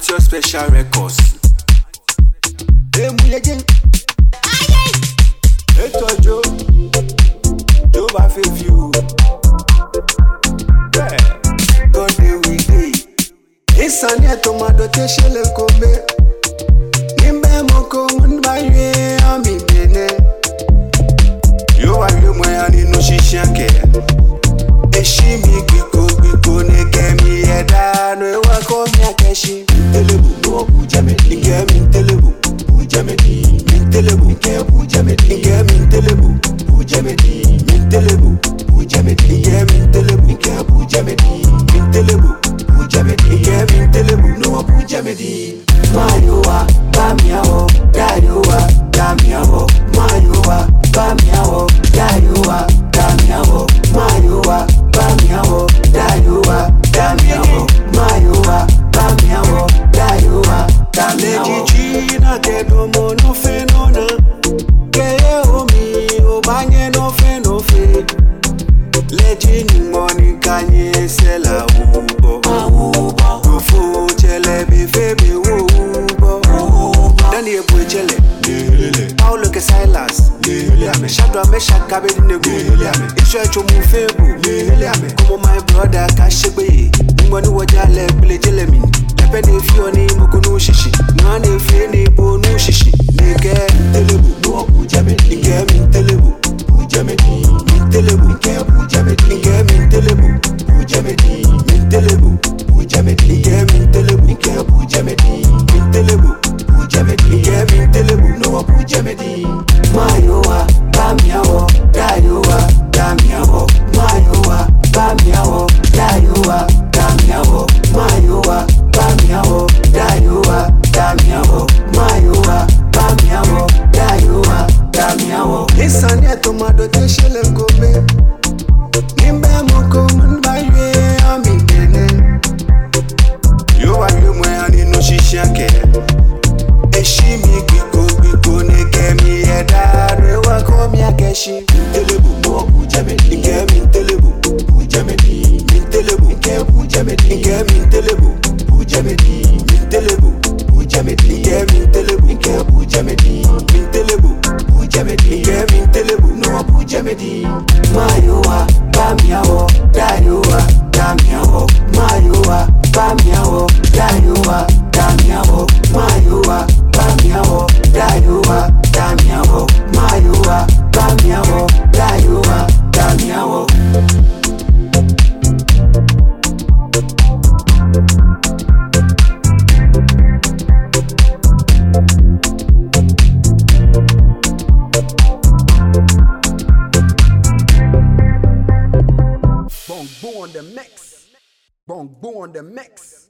Your special records. Hey, Joe. Joe, I feel you. Yeah. God, we day. It's a net to my dotation. Nimbe moko munbaye amibene. Yo ayo moyani no shishanke. Eshimi biko nekemi eda no ewako miakeshi. Telebu no bujamedi. Ngemi telebu bujamedi. Telebu nke bujamedi. Ngemi telebu bujamedi. Telebu bujamedi. Ngemi telebu nke bujamedi. Telebu bujamedi. Ngemi telebu no bujamedi. Mayowa, Bamiawo, Dayowa, Damiawo, Mayowa, Bamiawo, Dayowa, Damiawo, Mayowa, Bamiawo, Dayowa, Damiawo, Mayowa, Bamiawo, Dayowa, Damiawo. Lejijina kedo mono fenona, keye omi obanye no fenofe. Lejini moni kanye sela ubo, ufu chelebi febe wo. Paulo que Silas, Shadow Mesha Cabin in the room. It's your chum como my brother Kashebe. Money was jale, Billy Jelemy. Depending if your name Mokunu Shishi. Man, if you need Bonu Shishi. Nigga, Telebu, no Bujamedi. Nigga, Telebu, Bujamedi. Telebu, Bujamedi. Nigga, Telebu, Bujamedi. Telebu, Bujamedi. Nigga, Telebu, Bujamedi. Telebu. Ngemi telebu no bujamedi. Mayowa, Bamiawo, Dayowa, Damiawo, Mayowa, Bamiawo, Dayowa, Damiawo, Mayowa, Bamiawo, Dayowa, Damiawo, Mayowa, Bamiawo, Dayowa, Damiawo. Isanya tomado teshele kobe. Nimbe moko munbaye amibene. Yo ayo moyani no shishanke. Eshimi biko nekemi eda no ewako miakeshi. Telebu no bujamedi. Ngemi telebu bujamedi. Telebu nke bujamedi. Ngemi telebu bujamedi. Telebu bujamedi. Ngemi telebu nke bujamedi. Telebu bujamedi. Ngemi telebu no bujamedi. Mayowa, Bamiawo, Dayowa, Damiawo, Mayowa, Bamiawo, Dayowa, Damiawo, Mayowa, Bamiawo, Dayowa, Damiawo, Mayowa, Bamiawo, Dayowa, Damiawo. Bongo on the mix. Bongo on the mix.